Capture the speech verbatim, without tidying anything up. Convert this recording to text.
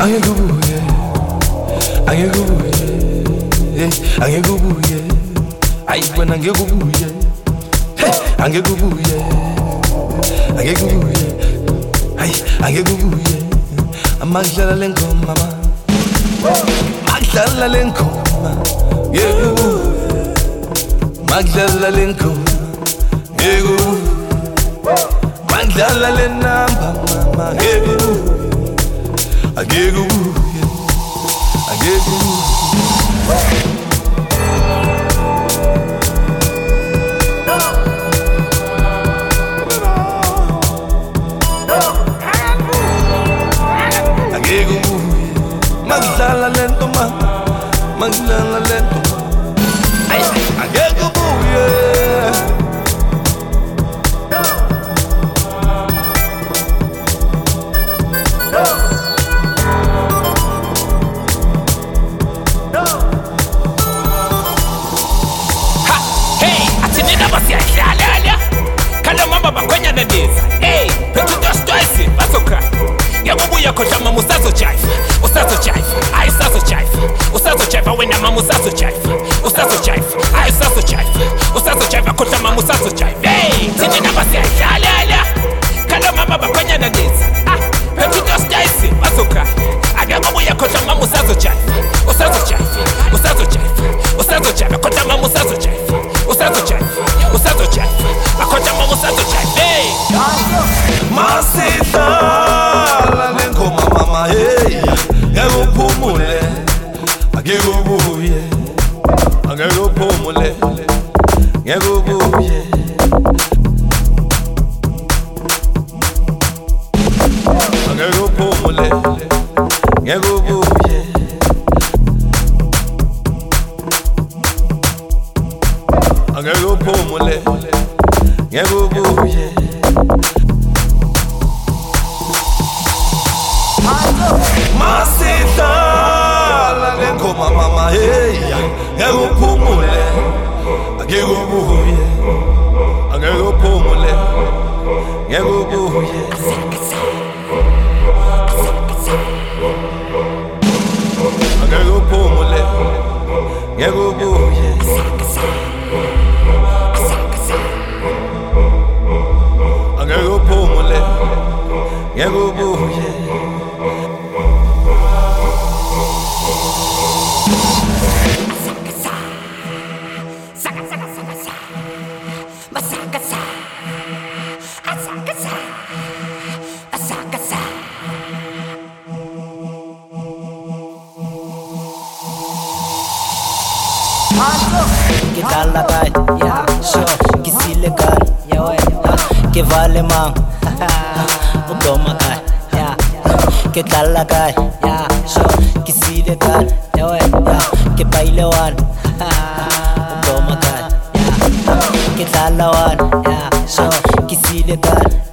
angeke ubuye, angeke ubuye, angeke ubuye, ayi wena angeke ubuye, angeke ubuye, angeke ubuye, ayi angeke ubuye, amakudlala lengoma mama, makudlala lengoma, angeke ubuye, makudlala lengoma, angeke ubuye, makudlala lenamba mama, angeke ubuye. I get you, I get you. I get you. Magdala lento ma, magdala lento ma. I get you, yeah. Hey, petro dos twice, basoka. Yabubuya kota mamu saso chai. Usaso chai. I saso chai. Usaso chai wena mamu saso chai. Usaso chai. I saso chai. Usaso chai kota mamu saso chai. Hey, tini na basi ala ala. Kala mama bakwanya na deza. Ah, petro dos twice, basoka. Yabubuya kota mamu saso chai. Usaso chai. Usaso chai. Usaso chai kota mamu saso chai. Usaso chai. Usaso chai. Kota mamu saso chai. Hey. Masita la lengoma mama hey ngeke uphumule angeke ubuye angeke uphumule ngeke ubuye angeke uphumule ngeke ubuye angeke uphumule ngeke ubuye Masita la lengoma mama hey ngeke uphumule angeke ubuye angeke uphumule ngeke ubuye angeke uphumule ngeke ubuye angeke uphumule ngeke ubuye Ke dala kae, yeah, sure. Ke sile kae, yeah, we, ke vale mang, o doma kae, yeah. Ke dala kae, yeah, sure. Ke sile kae, yeah, we, yeah. Ke baile wan, o doma kae, yeah. Ke dala wan, yeah, sure. Ke sile kae.